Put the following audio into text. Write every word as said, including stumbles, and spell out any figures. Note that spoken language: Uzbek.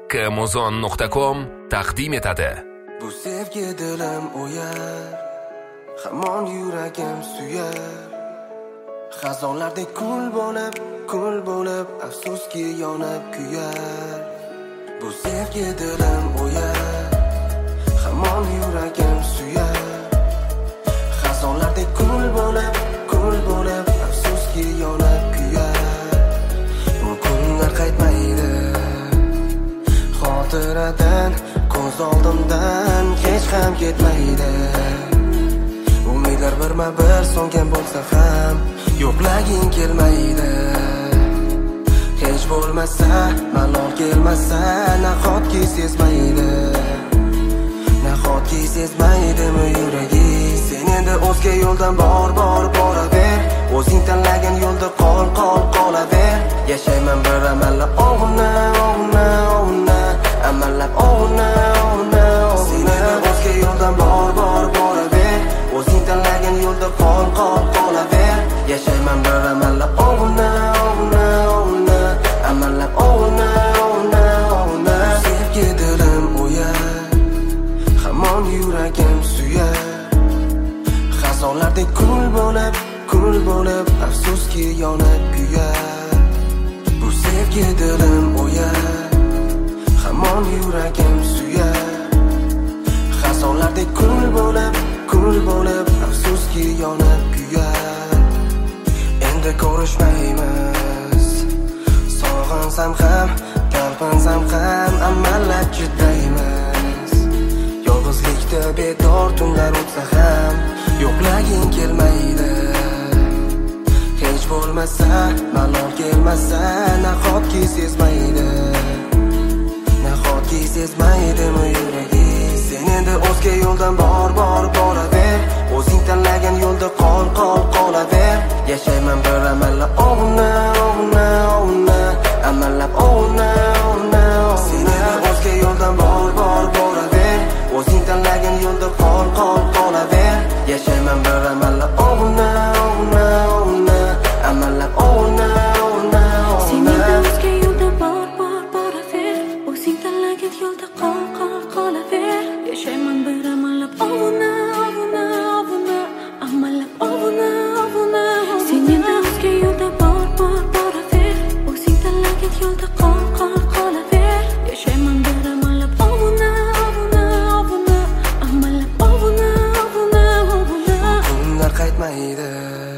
kmuzon nuqta com taqdim etadi. Bu sevgi dilim o'yar, hamon yuragim suyar. Xazonlardek kul bo'lib, kul bo'lib, afsuski yonib kuyar. Bu sevgi dilim o'yar, hamon yuragim suyar. Xazonlardek kul bo'lib, kul bo'lib, afsuski yonib kuyar. Bu kunlar qaytmaydi xotiradan, ko'z oldimdan hech ham ketmaydi. Umidlar birma-bir so'ngan bo'lsa ham yo'qlaging kelmaydi. Hech bo'lmasa, malol kelmasa, nahotki sezmaydi. Nahotki sezmaydimi yuragi? Sen endi o'zga yo'ldan bor, bor, boraver. O'zing tanlagan yo'lda qol, qol, qolaver. Yashayman bir amallab o'g'na, o'g'na, o'g'na, amallab o'g'na, o'g'na, o'g'na. Sen endi o'zga yo'ldan bor, bor, boraver. O'zing tanlagan yo'lda qol, qol, qolaver. Yashayman bir amallab o'g'na, o'g'na, o'g'na, amallab o'g'na, o'g'na, o'g'na. Sevgi dilim o'yar, hamon yuragim suyar. Xazonlardek kul bo'lib, kul bo'lib, afsuski yonib kuyar. Bu sevgi dilim o'yar, hamon yuragim suyar. Xazonlardek kul bo'lib, kul bo'lib, afsuski yonib kuyar. Endi ko'rishmaymiz, sog'insam ham, talpinsam ham, amallab chidaymiz. Yolg'izlikda bedor tunlar o'tsa ham yo'qlaging kelmaydi. Hech bo'lmasa, malol kelmasa, nahotki sezmaydi. Nahotki sezmaydimi yuragi? Sen endi o'zga yo'ldan bor, bor, boraver. O'zing tanlagan yo'lda qol, qol, qolaver. Yashayman bir amallab o'g'na, o'g'na, o'g'na, amallab o'g'na, o'g'na, o'g'na. Sen endi o'zga yo'ldan bor, bor, boraver. O'zing tanlagan yo'lda qol, qol, qolaver. Yashayman bir amallab o'g'na, o'g'na, o'g'na, amallab o'g'na, o'g'na, o'g'na. Sen endi o'zga yo'lda bor, bor, boraver. O'zing tanlagan yo'lda qol, qol, qolaver. Yashayman bir amallab o'g'na, o'g'na, o'g'na, amallab o'g'na, o'g'na, o'g'na. Sen endi o'zga yo'lda bor, bor, boraver. O'zing tanlagan yo'lda qol, qol, qolaver. Yashayman bir amallab o'g'na, o'g'na, o'g'na, amallab o'g'na, o'g'na, o'g'na. Kunlar qaytmaydi